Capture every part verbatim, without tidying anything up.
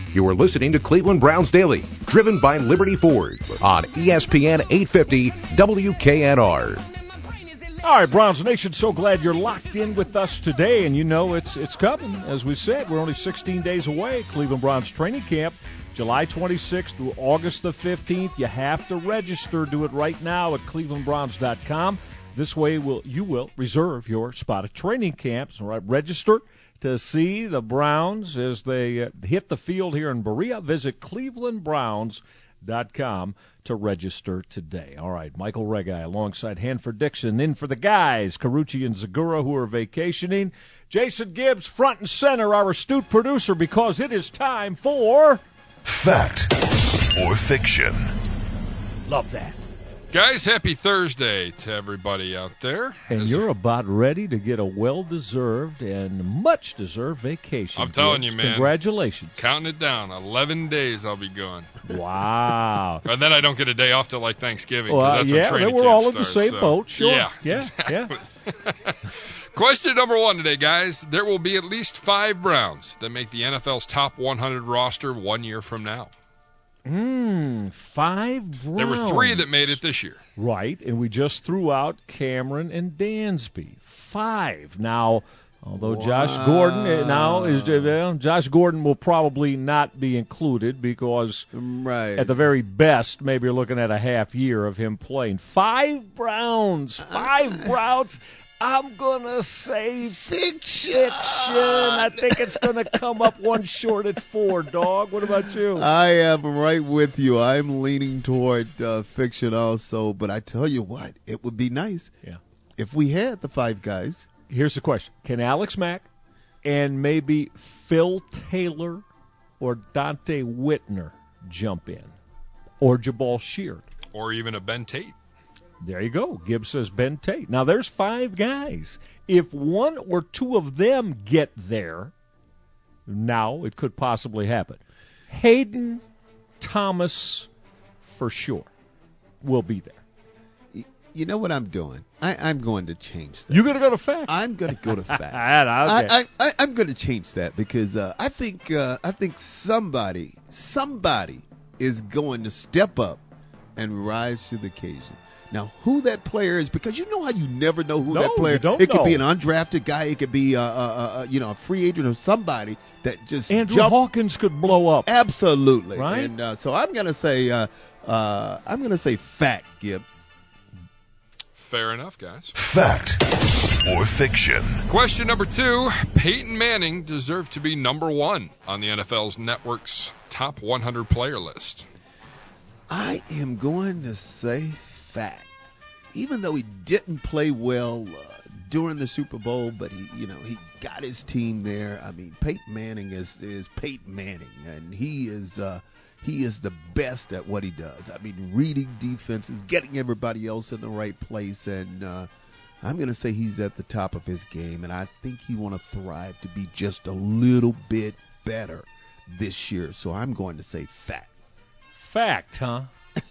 You are listening to Cleveland Browns Daily, driven by Liberty Ford on E S P N eight fifty W K N R. All right, Browns Nation, so glad you're locked in with us today, and you know it's it's coming. As we said, we're only sixteen days away. Cleveland Browns training camp, July twenty-sixth through August the fifteenth. You have to register. Do it right now at cleveland browns dot com. This way, will you will reserve your spot at training camps. All right, register to see the Browns as they uh, hit the field here in Berea. Visit cleveland browns dot com to register today. All right, Michael Regai alongside Hanford Dixon. In for the guys, Carucci and Zagura, who are vacationing. Jason Gibbs, front and center, our astute producer, because it is time for... Fact or Fiction. Love that. Guys, happy Thursday to everybody out there. And As you're about ready to get a well-deserved and much-deserved vacation. I'm telling Gibbs. you, man. Congratulations. Counting it down. eleven days I'll be gone. Wow. And then I don't get a day off till like Thanksgiving. Well, that's yeah, when training then we're camp all in the starts, same so. boat. Sure. Yeah, yeah, exactly. yeah. Question number one today, guys. There will be at least five Browns that make the N F L's top one hundred roster one year from now. Hmm, five Browns. There were three that made it this year. Right, and we just threw out Cameron and Dansby. Five. Now, although wow. Josh Gordon uh, now is uh, Josh Gordon will probably not be included because right. at the very best, maybe you're looking at a half year of him playing. Five Browns. Five Browns. I'm going to say Fiction. Fiction. I think it's going to come up one short at four, dog. What about you? I am right with you. I'm leaning toward uh, fiction also, but I tell you what, it would be nice Yeah. if we had the five guys. Here's the question. Can Alex Mack and maybe Phil Taylor or Dante Whitner jump in? Or Jabal Sheard? Or even a Ben Tate. There you go. Gibbs says Ben Tate. Now, there's five guys. If one or two of them get there, now it could possibly happen. Hayden Thomas, for sure, will be there. You know what I'm doing? I, I'm going to change that. You're going to go to fact? I'm going to go to fact. okay. I, I, I, I'm going to change that because uh, I think uh, I think somebody, somebody is going to step up and rise to the occasion. Now, who that player is, because you know how you never know who no, that player you is. don't It could know. be an undrafted guy. It could be, uh, uh, uh, you know, a free agent or somebody that just Andrew jump. Hawkins could blow up. Absolutely. Right? And uh, so I'm going to say, uh, uh, I'm going to say fact, Gib. Fair enough, guys. Fact or Fiction. Question number two. Peyton Manning deserved to be number one on the N F L's network's top one hundred player list. I am going to say fact. Even though he didn't play well uh, during the Super Bowl, but he, you know, he got his team there. I mean, Peyton Manning is is Peyton Manning, and he is uh, he is the best at what he does. I mean, reading defenses, getting everybody else in the right place, and uh, I'm going to say he's at the top of his game, and I think he want to thrive to be just a little bit better this year. So I'm going to say fact. Fact, huh?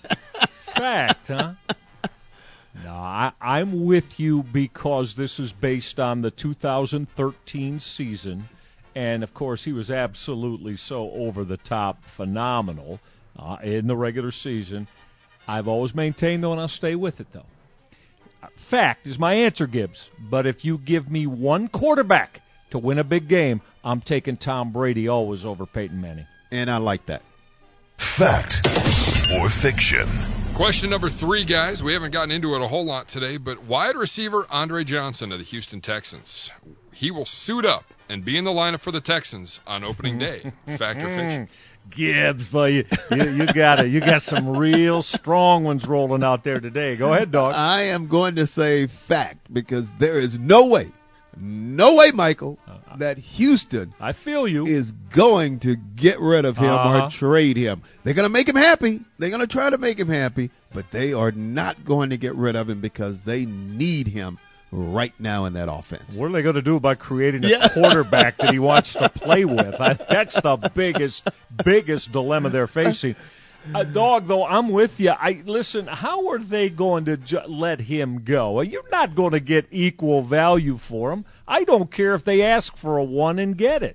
Fact, huh? No, I, I'm with you because this is based on the two thousand thirteen season. And, of course, he was absolutely so over-the-top phenomenal uh, in the regular season. I've always maintained, though, and I'll stay with it, though. Fact is my answer, Gibbs. But if you give me one quarterback to win a big game, I'm taking Tom Brady always over Peyton Manning. And I like that. Fact or Fiction. Question number three, guys. We haven't gotten into it a whole lot today, but wide receiver Andre Johnson of the Houston Texans. He will suit up and be in the lineup for the Texans on opening day. Fact or fiction? Gibbs, boy, you, you, you got it. You got some real strong ones rolling out there today. Go ahead, dog. I am going to say fact because there is no way, no way, Michael, that Houston I feel you. is going to get rid of him Uh-huh. or trade him. They're going to make him happy. They're going to try to make him happy, but they are not going to get rid of him because they need him right now in that offense. What are they going to do about creating a Yeah. quarterback that he wants to play with? I, that's the biggest, biggest dilemma they're facing. Uh, dog, though, I'm with you. I listen. How are they going to ju- let him go? Well, you're not going to get equal value for him. I don't care if they ask for a one and get it.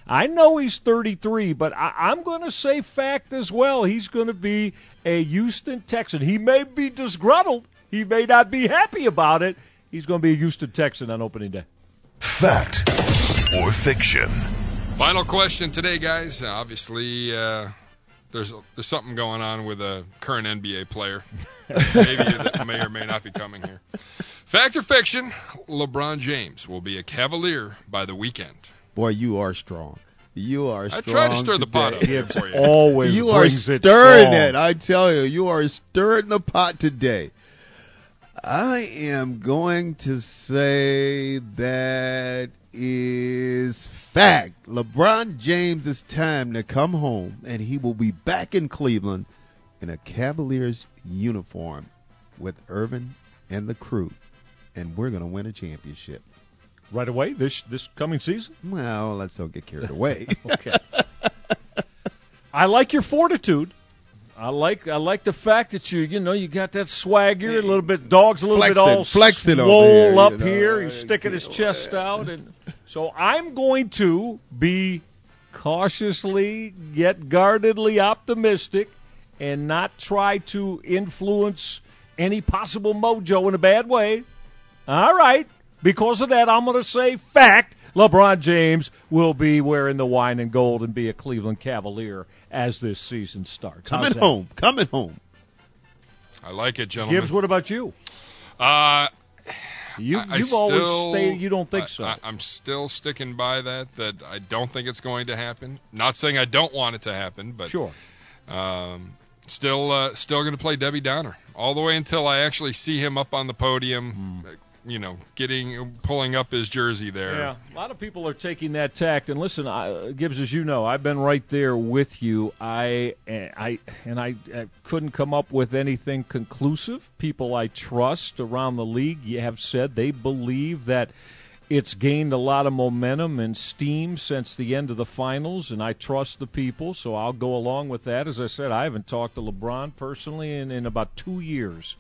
I know he's thirty-three, but I, I'm going to say fact as well. He's going to be a Houston Texan. He may be disgruntled. He may not be happy about it. He's going to be a Houston Texan on opening day. Fact or fiction? Final question today, guys. Uh, obviously, uh, there's there's something going on with a current N B A player. Maybe that may or may not be coming here. Fact or fiction? LeBron James will be a Cavalier by the weekend. Boy, you are strong. You are strong. I tried to stir the pot up today. here for you. Always You are brings it stirring strong. it. I tell you, you are stirring the pot today. I am going to say that is fact. LeBron James, it's time to come home, and he will be back in Cleveland in a Cavaliers uniform with Irvin and the crew, and we're going to win a championship. Right away, this this coming season? Well, let's don't get carried away. Okay. I like your fortitude. I like I like the fact that you you know you got that swagger, a little bit dog's a little Flexing, bit all flexing over swole here, you up know. here. He's sticking his chest out, and so I'm going to be cautiously yet guardedly optimistic, and not try to influence any possible mojo in a bad way. All right, because of that, I'm going to say fact. LeBron James will be wearing the wine and gold and be a Cleveland Cavalier as this season starts. How's Coming that? home. Coming home. I like it, gentlemen. Gibbs, what about you? Uh, You, I- I you've always still- stated you don't think I, so. I, I'm still sticking by that, that I don't think it's going to happen. Not saying I don't want it to happen, but sure. um, still uh, still going to play Debbie Downer all the way until I actually see him up on the podium, Hmm. you know, getting pulling up his jersey there. Yeah, a lot of people are taking that tact. And listen, I, Gibbs, as you know, I've been right there with you. I, I, and I, I couldn't come up with anything conclusive. People I trust around the league have said they believe that it's gained a lot of momentum and steam since the end of the finals, and I trust the people, so I'll go along with that. As I said, I haven't talked to LeBron personally in, in about two years.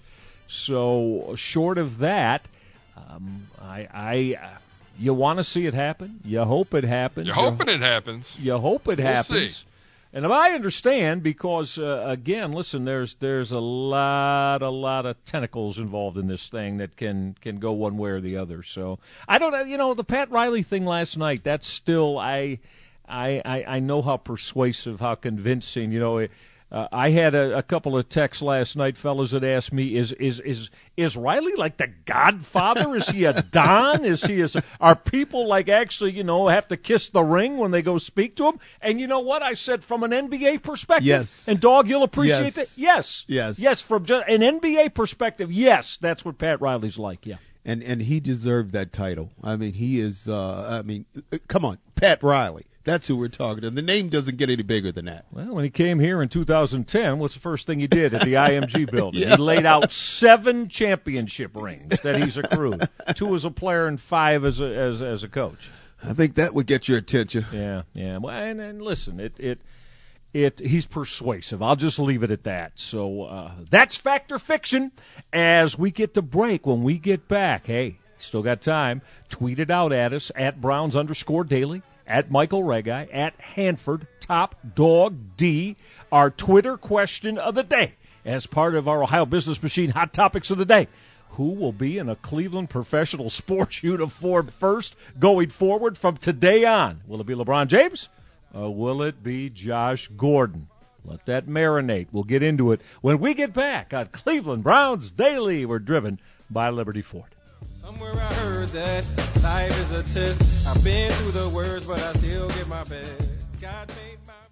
So short of that, Um, I, I, uh, you want to see it happen. You hope it happens. You're hoping it happens. You hope it We'll happens. see. And if I understand, because uh, again, listen, there's there's a lot, a lot of tentacles involved in this thing that can can go one way or the other. So I don't know. You know, the Pat Riley thing last night. That's still I, I, I, I know how persuasive, how convincing. You know. It, Uh, I had a, a couple of texts last night, fellas, that asked me, is is is is Riley like the Godfather? Is he a Don? Is he? A, are people like actually, you know, have to kiss the ring when they go speak to him? And you know what I said from an N B A perspective? Yes. And Dog, you'll appreciate Yes. that. Yes. Yes. Yes. From just an N B A perspective, yes, that's what Pat Riley's like. Yeah. And and he deserved that title. I mean, he is. Uh, I mean, come on, Pat Riley. That's who we're talking to. The name doesn't get any bigger than that. Well, when he came here in two thousand ten, what's the first thing he did at the I M G building? Yeah. He laid out seven championship rings that he's accrued, two as a player and five as a as as a coach. I think that would get your attention. Yeah, yeah. Well, and, and listen, it it it he's persuasive. I'll just leave it at that. So uh, that's fact or fiction. As we get to break, when we get back, hey, still got time. Tweet it out at us at Browns underscore daily. At Michael Regai, at Hanford, Top Dog D, our Twitter question of the day as part of our Ohio Business Machine Hot Topics of the Day. Who will be in a Cleveland professional sports uniform first going forward from today on? Will it be LeBron James or will it be Josh Gordon? Let that marinate. We'll get into it when we get back on Cleveland Browns Daily. We're driven by Liberty Ford. Somewhere I heard that life is a test. I've been through the worst, but I still give my best. God made my